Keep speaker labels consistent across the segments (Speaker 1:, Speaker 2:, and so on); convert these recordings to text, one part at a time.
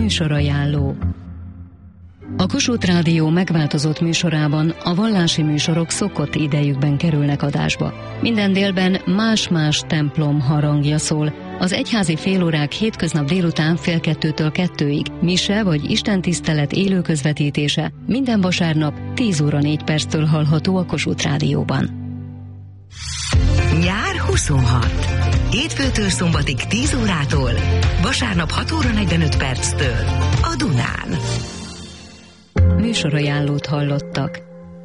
Speaker 1: Műsorajánló. A Kossuth Rádió megváltozott műsorában a vallási műsorok szokott idejükben kerülnek adásba. Minden délben más-más templom harangja szól. Az egyházi félórák hétköznap délután 1:30-től 2-ig, mise vagy istentisztelet élő közvetítése minden vasárnap 10 óra 4 perctől hallható a Kossuth Rádióban.
Speaker 2: Nyár 26. Hétfőtől szombatig 10 órától, vasárnap 6 óra 45 perctől a Dunán.
Speaker 1: Műsorajánlót hallottak.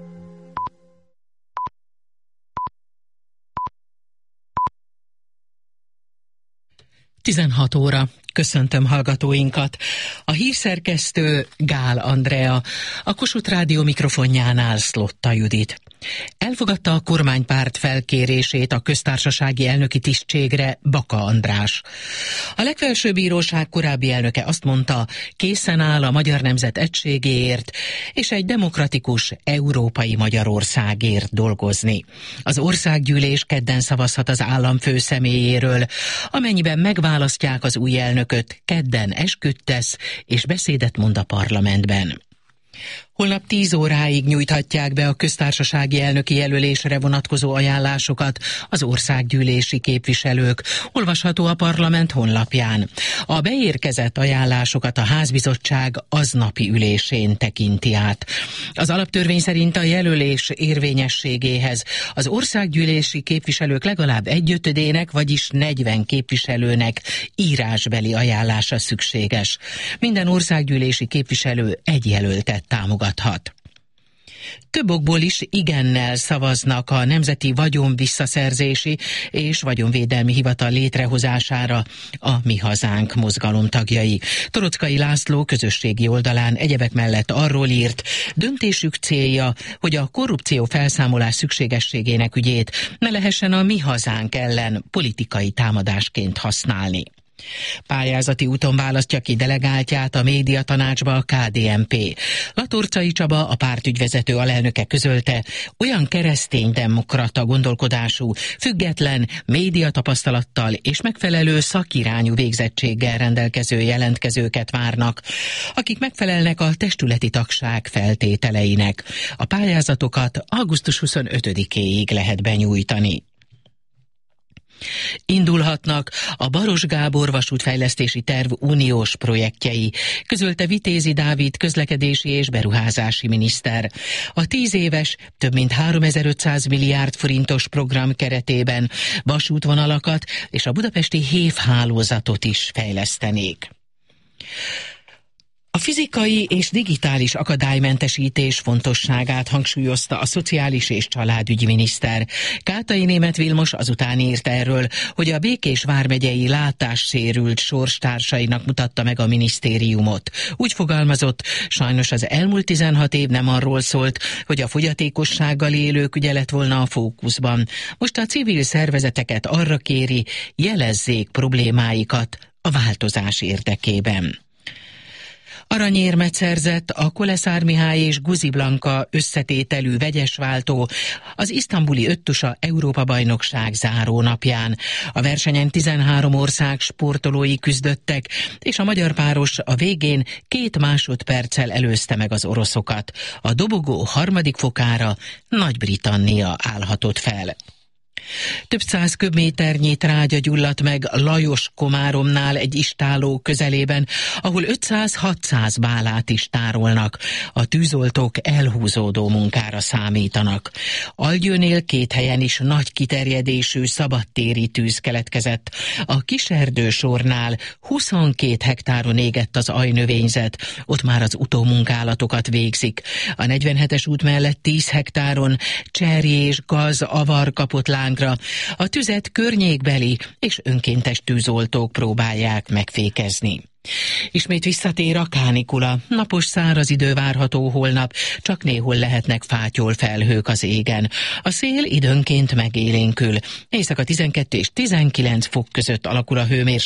Speaker 3: Tizenhat óra. Köszöntöm hallgatóinkat. A hírszerkesztő Gál Andrea, a Kossuth Rádió mikrofonjánál Szlotta Judit. Elfogadta a kormánypárt felkérését a köztársasági elnöki tisztségre Baka András. A legfelsőbb bíróság korábbi elnöke azt mondta, készen áll a magyar nemzet egységéért és egy demokratikus európai Magyarországért dolgozni. Az országgyűlés kedden szavazhat az államfő személyéről, amennyiben megválasztják az új elnököt, kedden esküt tesz és beszédet mond a parlamentben. Holnap 10 óráig nyújthatják be a köztársasági elnöki jelölésre vonatkozó ajánlásokat az országgyűlési képviselők. Olvasható a parlament honlapján. A beérkezett ajánlásokat a házbizottság aznapi ülésén tekinti át. Az alaptörvény szerint a jelölés érvényességéhez az országgyűlési képviselők legalább 1/5-ének, vagyis 40 képviselőnek írásbeli ajánlása szükséges. Minden országgyűlési képviselő egy jelöltet támogathat. Több okból is igennel szavaznak a Nemzeti Vagyonvisszaszerzési és Vagyonvédelmi Hivatal létrehozására a Mi Hazánk mozgalom tagjai. Toroczkai László közösségi oldalán egyebek mellett arról írt, döntésük célja, hogy a korrupció felszámolás szükségességének ügyét ne lehessen a Mi Hazánk ellen politikai támadásként használni. Pályázati úton választja ki delegáltját a médiatanácsba a KDNP. Latorcai Csaba, a párt ügyvezető alelnöke közölte, olyan kereszténydemokrata gondolkodású, független, médiatapasztalattal és megfelelő szakirányú végzettséggel rendelkező jelentkezőket várnak, akik megfelelnek a testületi tagság feltételeinek. A pályázatokat augusztus 25-éig lehet benyújtani. Indulhatnak a Baros Gábor vasútfejlesztési terv uniós projektjei, közölte Vitézi Dávid közlekedési és beruházási miniszter. A 10 éves, több mint 3500 milliárd forintos program keretében vasútvonalakat és a budapesti hévhálózatot is fejlesztenék. A fizikai és digitális akadálymentesítés fontosságát hangsúlyozta a szociális és családügyi miniszter. Kátai Németh Vilmos azután írt erről, hogy a Békés vármegyei látássérült sorstársainak mutatta meg a minisztériumot. Úgy fogalmazott, sajnos az elmúlt 16 év nem arról szólt, hogy a fogyatékossággal élők ügye lett volna a fókuszban. Most a civil szervezeteket arra kéri, jelezzék problémáikat a változás érdekében. Aranyérmet szerzett a Koleszár Mihály és Guzi Blanka összetételű vegyesváltó az isztambuli öttusa Európa-bajnokság zárónapján. A versenyen 13 ország sportolói küzdöttek, és a magyar páros a végén 2 másodperccel előzte meg az oroszokat. A dobogó harmadik fokára Nagy-Britannia állhatott fel. Több 100 köbméternyi trágya gyulladt meg Lajos-Komáromnál egy istálló közelében, ahol 500-600 bálát is tárolnak. A tűzoltók elhúzódó munkára számítanak. Algyőnél 2 helyen is nagy kiterjedésű szabadtéri tűz keletkezett. A Kiserdősornál 22 hektáron égett az ajnövényzet, ott már az utómunkálatokat végzik. A 47-es út mellett 10 hektáron cserjé és gaz avar kapott lángra. A tüzet környékbeli és önkéntes tűzoltók próbálják megfékezni. Ismét visszatér a kánikula. Napos száraz idő várható holnap, csak néhol lehetnek fátyolfelhők az égen. A szél időnként megélénkül. Éjszaka 12 és 19 fok között alakul a hőmérséklet.